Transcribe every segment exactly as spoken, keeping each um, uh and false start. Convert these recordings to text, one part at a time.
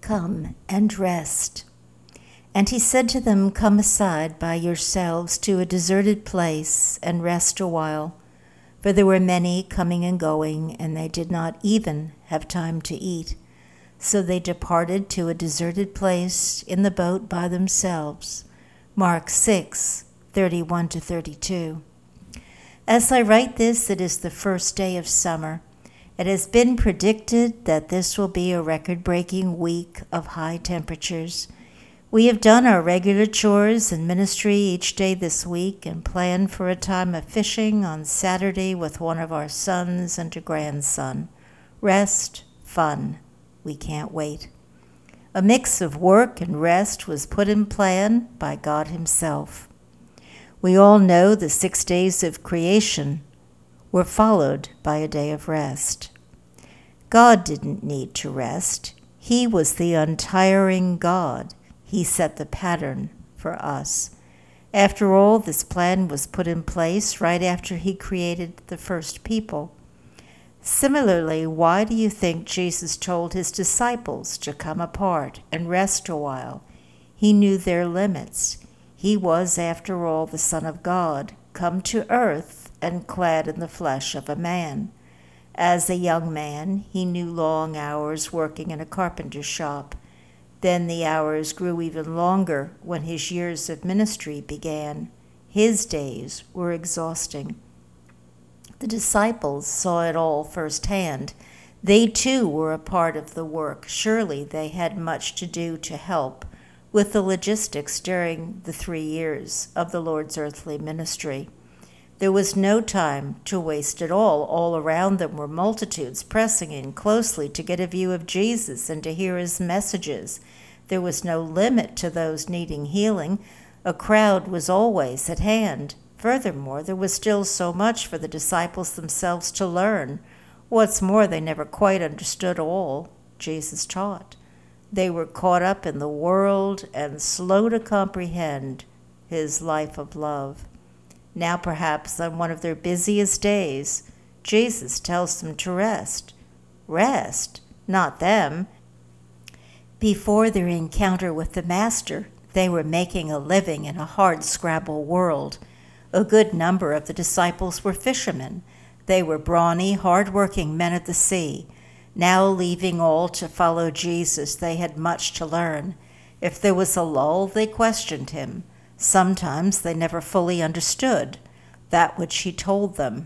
Come and rest. And he said to them, Come aside by yourselves to a deserted place and rest a while. For there were many coming and going, and they did not even have time to eat. So they departed to a deserted place in the boat by themselves. Mark six, thirty-one to thirty-two. As I write this, it is the first day of summer. It has been predicted that this will be a record-breaking week of high temperatures. We have done our regular chores and ministry each day this week and planned for a time of fishing on Saturday with one of our sons and a grandson. Rest, fun. We can't wait. A mix of work and rest was put in plan by God Himself. We all know the six days of creation were followed by a day of rest. God didn't need to rest. He was the untiring God. He set the pattern for us. After all, this plan was put in place right after He created the first people. Similarly, why do you think Jesus told His disciples to come apart and rest a while? He knew their limits. He was, after all, the Son of God, come to earth and clad in the flesh of a man. As a young man, He knew long hours working in a carpenter's shop. Then the hours grew even longer when His years of ministry began. His days were exhausting. The disciples saw it all firsthand. They too were a part of the work. Surely they had much to do to help with the logistics during the three years of the Lord's earthly ministry. There was no time to waste at all. All around them were multitudes pressing in closely to get a view of Jesus and to hear His messages. There was no limit to those needing healing. A crowd was always at hand. Furthermore, there was still so much for the disciples themselves to learn. What's more, they never quite understood all Jesus taught. They were caught up in the world and slow to comprehend His life of love. Now, perhaps on one of their busiest days, Jesus tells them to rest. Rest, not them. Before their encounter with the Master, they were making a living in a hard-scrabble world. A good number of the disciples were fishermen. They were brawny, hard-working men at the sea. Now, leaving all to follow Jesus, they had much to learn. If there was a lull, they questioned Him. Sometimes they never fully understood that which He told them.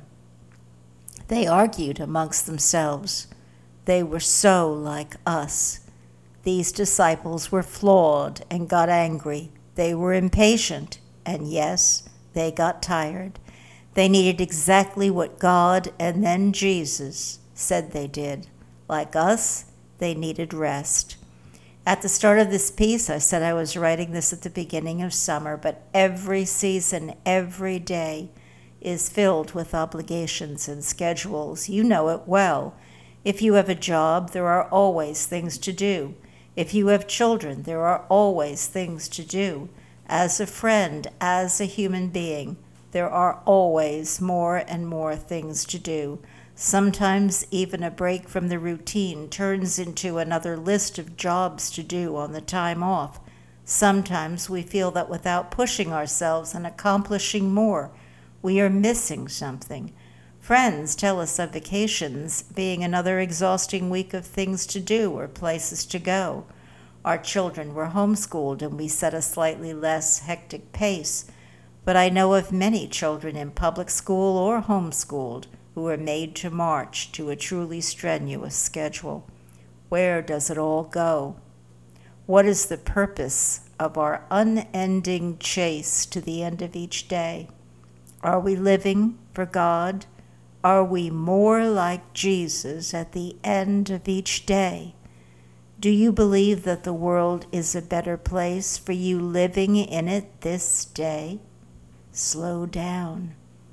They argued amongst themselves. They were so like us. These disciples were flawed and got angry. They were impatient, and yes, they got tired. They needed exactly what God and then Jesus said they did. Like us, they needed rest. At the start of this piece, I said I was writing this at the beginning of summer, but every season, every day is filled with obligations and schedules. You know it well. If you have a job, there are always things to do. If you have children, there are always things to do. As a friend, as a human being, there are always more and more things to do. Sometimes even a break from the routine turns into another list of jobs to do on the time off. Sometimes we feel that without pushing ourselves and accomplishing more, we are missing something. Friends tell us of vacations being another exhausting week of things to do or places to go. Our children were homeschooled and we set a slightly less hectic pace. But I know of many children in public school or homeschooled who are made to march to a truly strenuous schedule. Where does it all go? What is the purpose of our unending chase to the end of each day? Are we living for God? Are we more like Jesus at the end of each day? Do you believe that the world is a better place for you living in it this day? Slow down.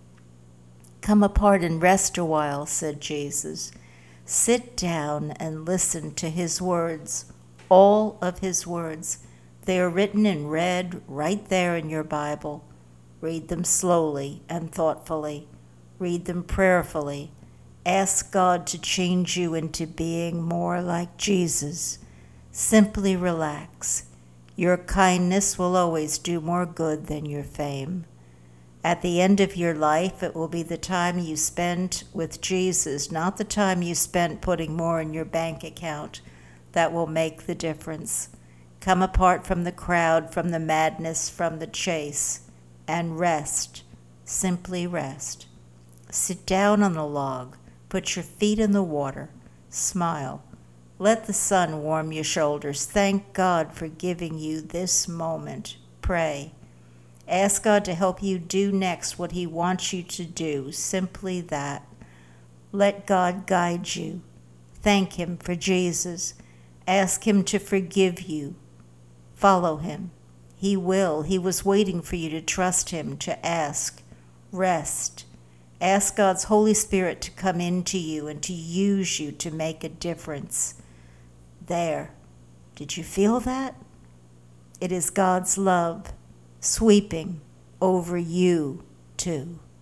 Come apart and rest a while, said Jesus. Sit down and listen to His words, all of His words. They are written in red right there in your Bible. Read them slowly and thoughtfully. Read them prayerfully. Ask God to change you into being more like Jesus. Simply relax. Your kindness will always do more good than your fame. At the end of your life, it will be the time you spent with Jesus, not the time you spent putting more in your bank account, that will make the difference. Come apart from the crowd, from the madness, from the chase, and rest. Simply rest. Sit down on a log. Put your feet in the water. Smile. Let the sun warm your shoulders. Thank God for giving you this moment. Pray. Ask God to help you do next what He wants you to do. Simply that. Let God guide you. Thank Him for Jesus. Ask Him to forgive you. Follow Him. He will. He was waiting for you to trust Him, to ask. Rest. Ask God's Holy Spirit to come into you and to use you to make a difference. There. Did you feel that? It is God's love sweeping over you too.